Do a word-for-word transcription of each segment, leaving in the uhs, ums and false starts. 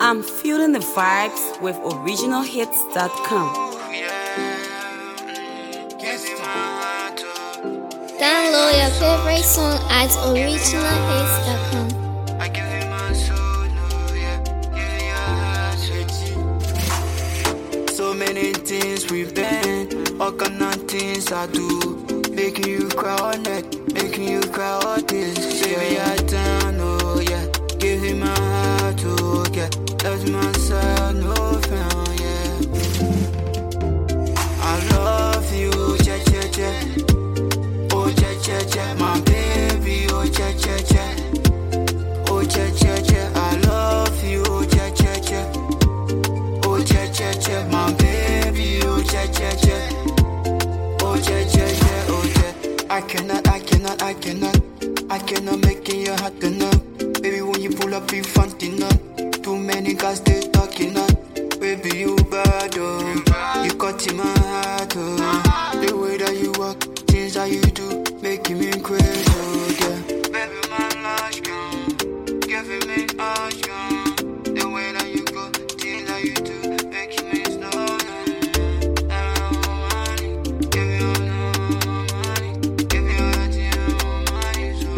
I'm feeling the vibes with original hits dot com. Download your favorite song at original hits dot com. So many things we've been, all kind of things I do, making you cry all night, making you cry all this. Baby, I done, oh yeah, give him my heart, oh yeah, that's my side, no fan, yeah. I love you, cha cha cha, oh cha cha cha, my baby, oh cha cha cha, oh cha cha cha, I love you, oh cha cha cha, oh cha cha cha, my baby, oh cha cha cha, oh cha cha cha, oh cha. I cannot, I cannot, I cannot, I cannot make it your heart enough. Baby, when you pull up, you frontin' up. Too many guys they talking up. Baby, you bad, oh. You cut in my heart, oh. The way that you walk, things that you do, making me crazy, oh yeah. Baby, my last girl, giving me hush, girl. The way that you go, things that you do, making me slow. Give you all my money, give you all my money, so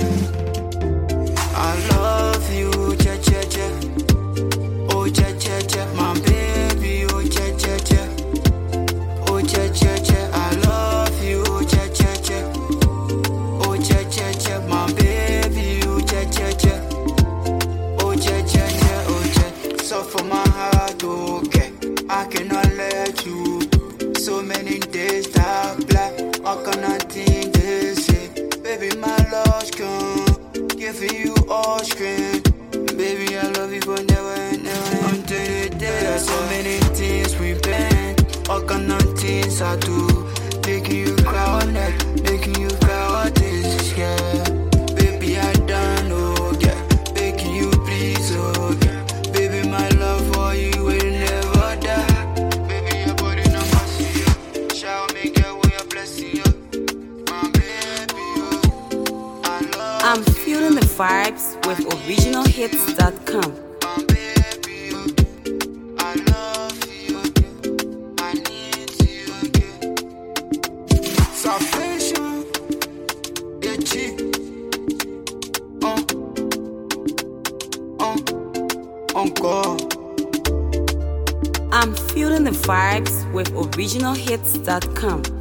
I love you, cha cha cha. Oh cha cha cha, my baby, oh cha cha cha. Oh cha cha cha, I love you, oh cha cha cha. Oh cha cha cha, my baby, oh cha cha cha. Oh cha cha cha, oh cha. So for my heart, okay, I cannot let you go. So many days that black, all kind of things they say. Baby, my lost girl, giving you all screen. Baby, I love you for never and never until the day. There's so many things we've been, all kind of things I do, making you cry all night, making you cry all this, yeah. Baby, I done, oh yeah, begging you please, oh yeah. Baby, my love for you will never die. Baby, your body no mercy, yeah. Shower me, girl, with your blessing, yeah. My baby, oh, I love I'm feeling the vibes with original hits dot com. my baby, oh, I love you, I need you, yeah. Salvation, yeah, G. Uh, uh, encore. I'm feeling the vibes with original hits dot com.